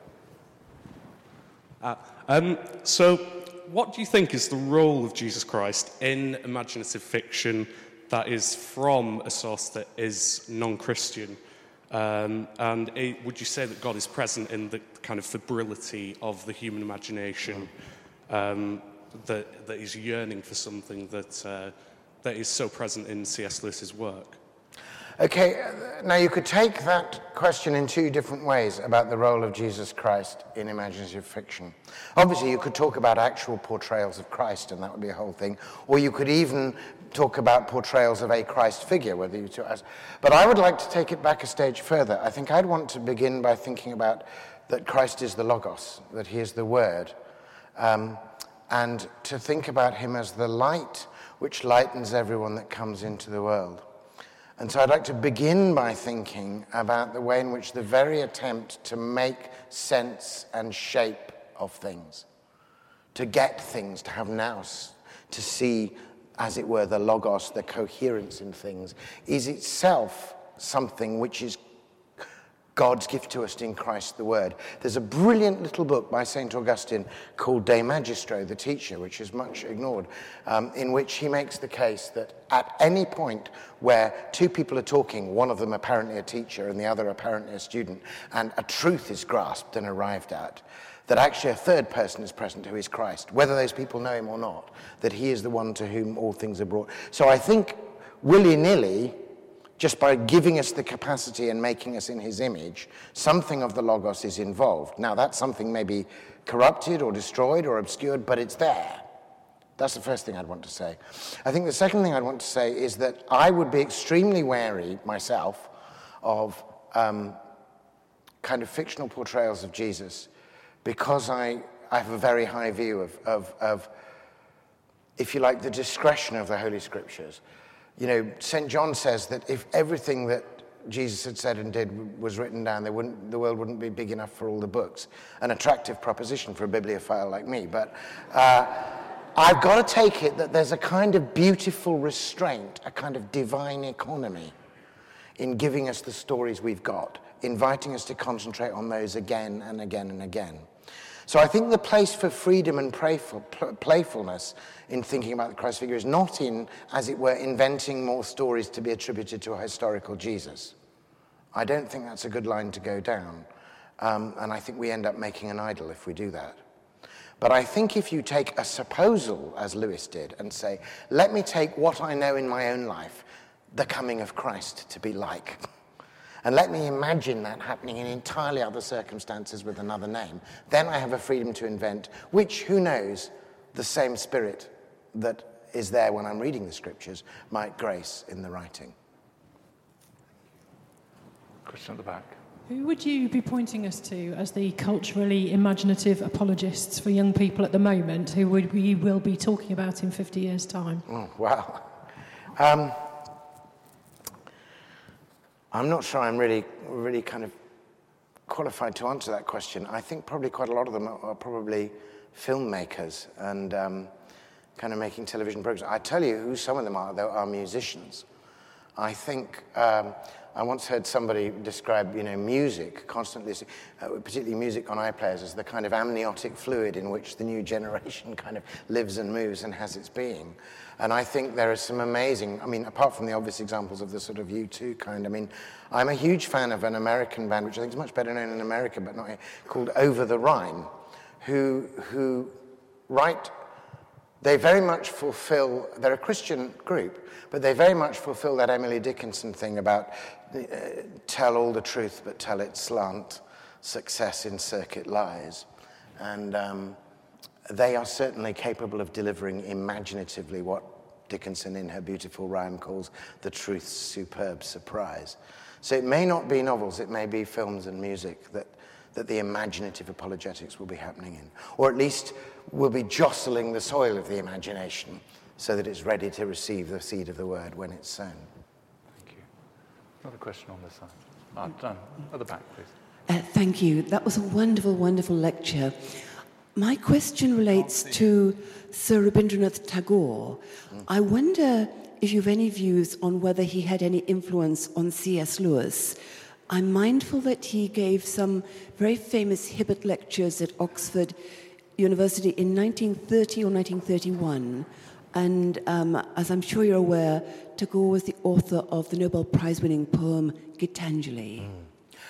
Uh, um, so, what do you think is the role of Jesus Christ in imaginative fiction that is from a source that is non-Christian? Um, and it, would you say that God is present in the kind of febrility of the human imagination, um, that, that is yearning for something that, uh, that is so present in C S Lewis's work? Okay, now you could take that question in two different ways about the role of Jesus Christ in imaginative fiction. Obviously, you could talk about actual portrayals of Christ, and that would be a whole thing. Or you could even talk about portrayals of a Christ figure, whether you two as. But I would like to take it back a stage further. I think I'd want to begin by thinking about that Christ is the Logos, that he is the Word, um, and to think about him as the light which lightens everyone that comes into the world. And so I'd like to begin by thinking about the way in which the very attempt to make sense and shape of things, to get things, to have nous, to see, as it were, the logos, the coherence in things, is itself something which is God's gift to us in Christ the Word. There's a brilliant little book by Saint Augustine called De Magistro, the Teacher, which is much ignored, um, in which he makes the case that at any point where two people are talking, one of them apparently a teacher and the other apparently a student, and a truth is grasped and arrived at, that actually a third person is present who is Christ, whether those people know him or not, that he is the one to whom all things are brought. So I think willy-nilly, just by giving us the capacity and making us in his image, something of the Logos is involved. Now, that something may be corrupted or destroyed or obscured, but it's there. That's the first thing I'd want to say. I think the second thing I'd want to say is that I would be extremely wary myself of um, kind of fictional portrayals of Jesus, because I, I have a very high view of, of, of, if you like, the discretion of the Holy Scriptures. You know, Saint John says that if everything that Jesus had said and did was written down, they wouldn't, the world wouldn't be big enough for all the books. An attractive proposition for a bibliophile like me. But uh, I've got to take it that there's a kind of beautiful restraint, a kind of divine economy in giving us the stories we've got, inviting us to concentrate on those again and again and again. So I think the place for freedom and playful, playfulness in thinking about the Christ figure is not in, as it were, inventing more stories to be attributed to a historical Jesus. I don't think that's a good line to go down. Um, and I think we end up making an idol if we do that. But I think if you take a supposal, as Lewis did, and say, let me take what I know in my own life, the coming of Christ, to be like, and let me imagine that happening in entirely other circumstances with another name, then I have a freedom to invent, which, who knows, the same spirit that is there when I'm reading the Scriptures might grace in the writing. Question at the back. Who would you be pointing us to as the culturally imaginative apologists for young people at the moment who would we will be talking about in fifty years' time? Oh, wow. Um, I'm not sure I'm really, really kind of qualified to answer that question. I think probably quite a lot of them are, are probably filmmakers and um, kind of making television programs. I tell you who some of them are, though, are musicians. I think, um, I once heard somebody describe, you know, music, constantly, uh, particularly music on iPlayers, as the kind of amniotic fluid in which the new generation kind of lives and moves and has its being. And I think there are some amazing, I mean, apart from the obvious examples of the sort of U two kind, I mean, I'm a huge fan of an American band, which I think is much better known in America, but not here, called Over the Rhine, who, who write, they very much fulfill, they're a Christian group, but they very much fulfill that Emily Dickinson thing about uh, tell all the truth, but tell it slant, success in circuit lies. And um, they are certainly capable of delivering imaginatively what Dickinson in her beautiful rhyme calls the truth's superb surprise. So it may not be novels, it may be films and music that, that the imaginative apologetics will be happening in, or at least will be jostling the soil of the imagination so that it's ready to receive the seed of the word when it's sown. Thank you. Another question on this side. Ah, Dan, at the back, please. Uh, thank you. That was a wonderful, wonderful lecture. My question relates to Sir Rabindranath Tagore. Mm. I wonder if you have any views on whether he had any influence on C S Lewis. I'm mindful that he gave some very famous Hibbert lectures at Oxford University in nineteen thirty or nineteen thirty-one. And um, as I'm sure you're aware, Tagore was the author of the Nobel Prize-winning poem Gitanjali. Mm.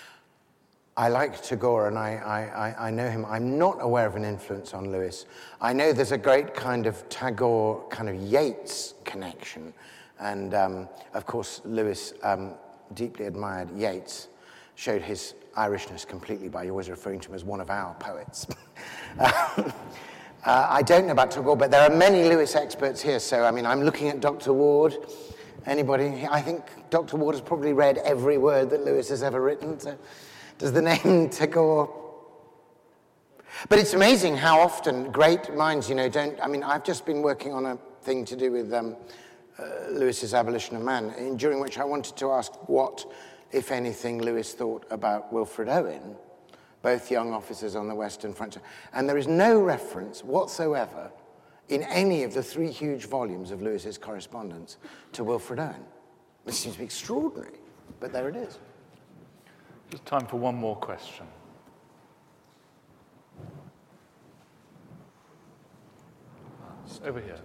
I like Tagore, and I, I, I know him. I'm not aware of an influence on Lewis. I know there's a great kind of Tagore, kind of Yeats connection. And, um, of course, Lewis um, deeply admired Yeats, showed his Irishness completely by always referring to him as one of our poets. uh, I don't know about Tagore, but there are many Lewis experts here. So, I mean, I'm looking at Doctor Ward. Anybody? I think Doctor Ward has probably read every word that Lewis has ever written. So. Does the name Tagore? But it's amazing how often great minds, you know, don't... I mean, I've just been working on a thing to do with um, uh, Lewis's Abolition of Man, in, during which I wanted to ask what, if anything, Lewis thought about Wilfred Owen, both young officers on the Western Frontier. And there is no reference whatsoever in any of the three huge volumes of Lewis's correspondence to Wilfred Owen. It seems to be extraordinary, but there it is. Just time for one more question. Over here.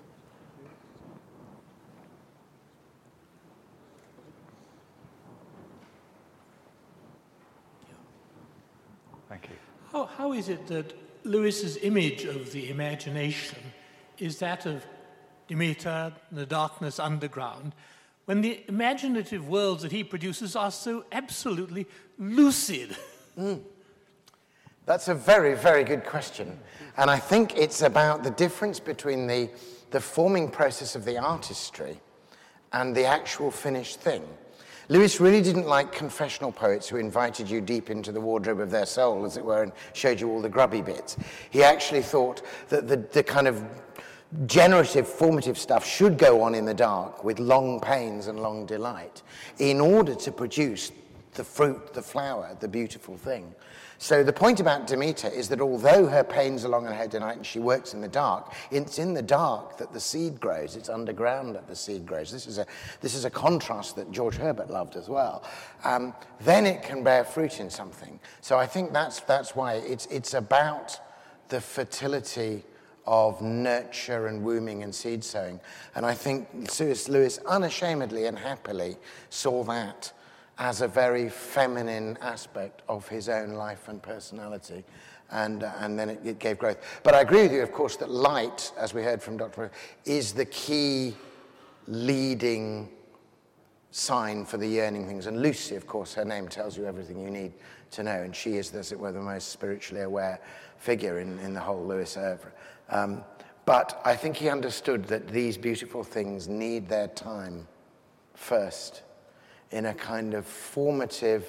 Thank you. How, how is it that Lewis's image of the imagination is that of Demeter, the darkness underground, when the imaginative worlds that he produces are so absolutely lucid? Mm. That's a very, very good question. And I think it's about the difference between the, the forming process of the artistry and the actual finished thing. Lewis really didn't like confessional poets who invited you deep into the wardrobe of their soul, as it were, and showed you all the grubby bits. He actually thought that the, the kind of generative, formative stuff should go on in the dark with long pains and long delight in order to produce the fruit, the flower, the beautiful thing. So the point about Demeter is that although her pains are long and her delight and she works in the dark, it's in the dark that the seed grows. It's underground that the seed grows. This is a, this is a contrast that George Herbert loved as well. Um, then it can bear fruit in something. So I think that's, that's why it's, it's about the fertility of nurture and wombing and seed sowing. And I think C S Lewis unashamedly and happily saw that as a very feminine aspect of his own life and personality. And, uh, and then it, it gave growth. But I agree with you, of course, that light, as we heard from Doctor is the key leading sign for the yearning things. And Lucy, of course, her name tells you everything you need to know. And she is, as it were, the most spiritually aware figure in, in the whole Lewis oeuvre. Um, but I think he understood that these beautiful things need their time first in a kind of formative,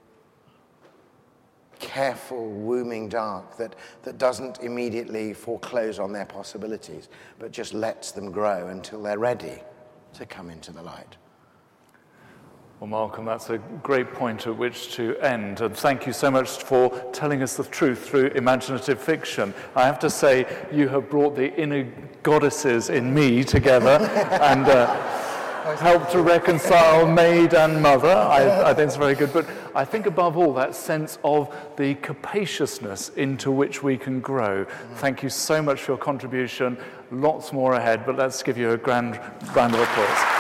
careful, wombing dark that, that doesn't immediately foreclose on their possibilities, but just lets them grow until they're ready to come into the light. Well, Malcolm, that's a great point at which to end. And thank you so much for telling us the truth through imaginative fiction. I have to say, you have brought the inner goddesses in me together. and uh, help to reconcile maid and mother. I, I think it's very good. But I think above all, that sense of the capaciousness into which we can grow. Thank you so much for your contribution. Lots more ahead, but let's give you a grand round of applause.